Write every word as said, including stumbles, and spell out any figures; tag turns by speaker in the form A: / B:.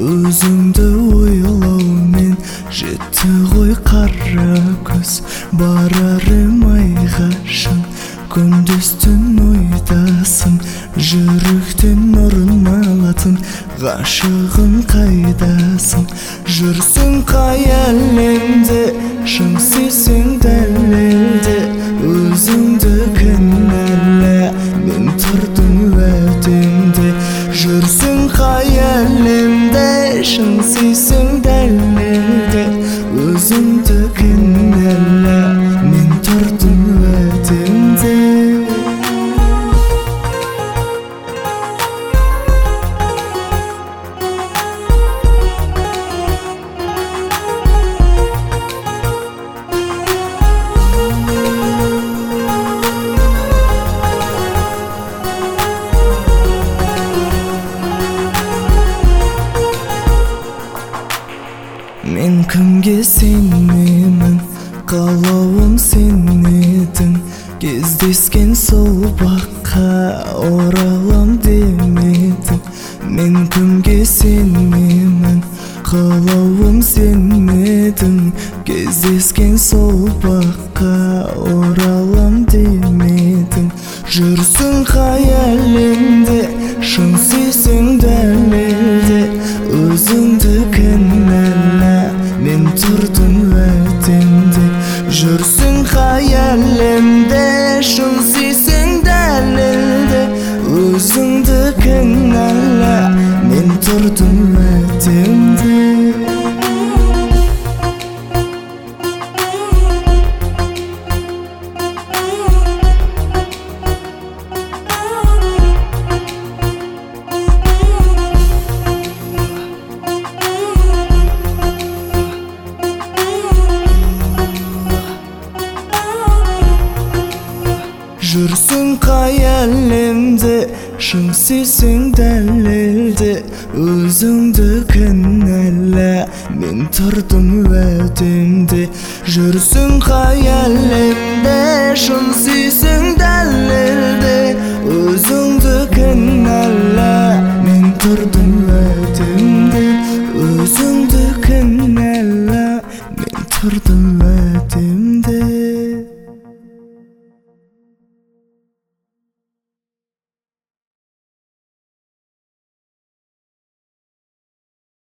A: Өзіңді ойлау мен жетті ғой қара көз. Барарым айға шын, күндіз-түн ойдасың. Жүректен орын алатын ғашығым қайдасың? Жүрсің қай әлемде, шын сүйсің дәлелде. Өзіңді кінәлә, мен тұрдым уәдемде. Жүрсің қай әлемде, шын сүйсің дәлелде. Өзіңді кінәлә, мен тұрдым уәдемде. Мен кімге сенемін, қалауым сен едің. Кездескен сол баққа оралам демедің. Мен кімге сенемін, қалауым сен едің. Кездескен сол баққа оралам демедің. Жүрсің қай әлемде, шын сүйсің дәлелде. Өзіңді кінәлә, мен тұрдым уәдемде. Жүрсің қай әлемде, шын сүйсің дәлелде. Өзіңді кінәлә, мен тұрдым уәдемде. Жүрсің қай әлемде, шын сүйсің дәлелде. Өзіңді кінәлә, мен тұрдым уәдемде. Жүрсің қай әлемде, шын сүйсің дәлелде. Өзіңді кінәлә, мен тұрдым уәдемде. Өзіңді кінәлә, мен тұрдым уәдемде.